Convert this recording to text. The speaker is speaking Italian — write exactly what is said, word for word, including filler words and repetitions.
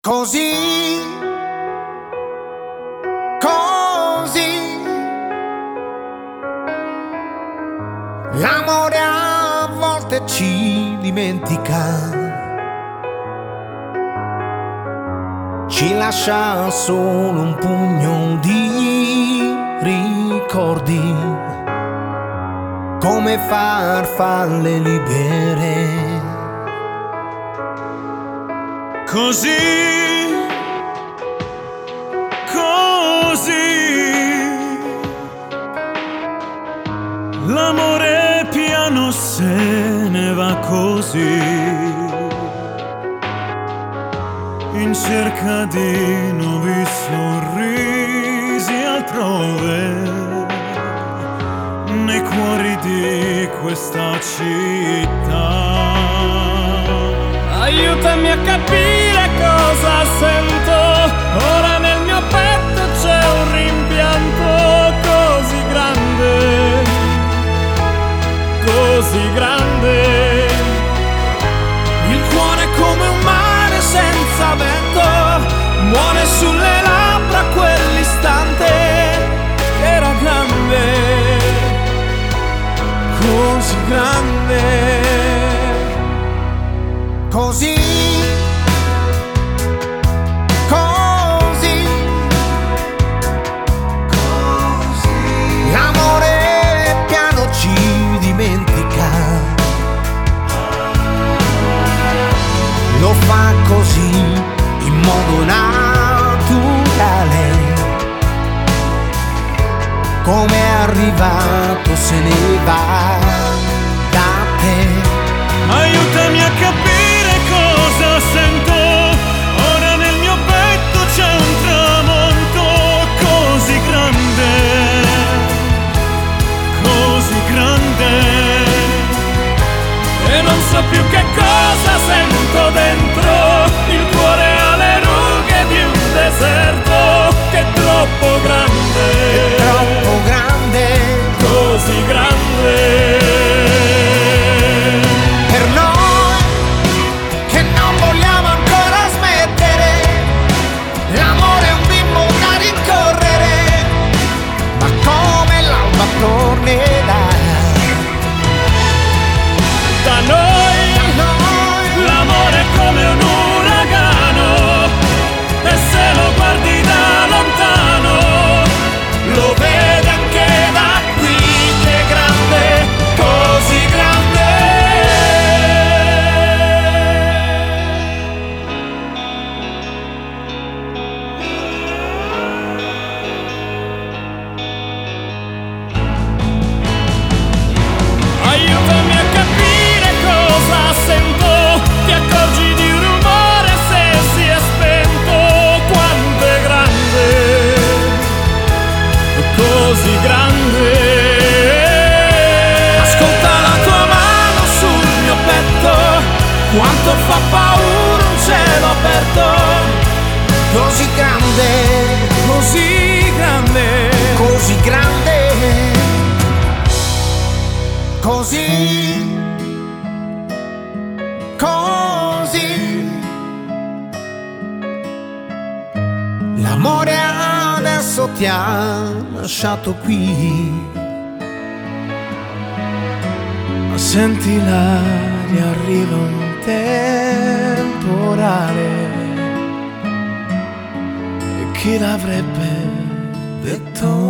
Così, così, l'amore a volte ci dimentica, ci lascia solo un pugno di ricordi, come farfalle libere. Così, così, l'amore piano se ne va così, in cerca di nuovi sorrisi altrove, nei cuori di questa città. Aiutami a capire cosa sento, ora nel mio petto c'è un rimpianto così grande, così grande. Il cuore come un mare senza vento, muore sulle labbra quell'istante che era grande, così grande. Così, così, così, l'amore piano ci dimentica, lo fa così in modo naturale, come è arrivato se ne va da te. Aiutami a capire cosa sento, ora nel mio petto c'è un tramonto così grande, così grande, E non so più che cosa sento dentro, il cuore ha le rughe di un deserto che è troppo grande, Troppo grande così grande. per noi che non vogliamo ancora smettere. L'amore è un bimbo da rincorrere, ma come l'alba tornerà Da noi da noi. l'amore è come un uragano, e se lo guardi da lontano lo vedi anche da qui, che è grande, così grande. Aiutami a capire cosa sento, ti accorgi di un rumore se si è spento, quanto è grande, così grande. Ascolta la tua mano sul mio petto, quanto fa paura un cielo aperto, così grande, così grande, così grande, così, così. L'amore adesso ti ha lasciato qui, Ma senti l'aria, arriva un temporale, e chi l'avrebbe detto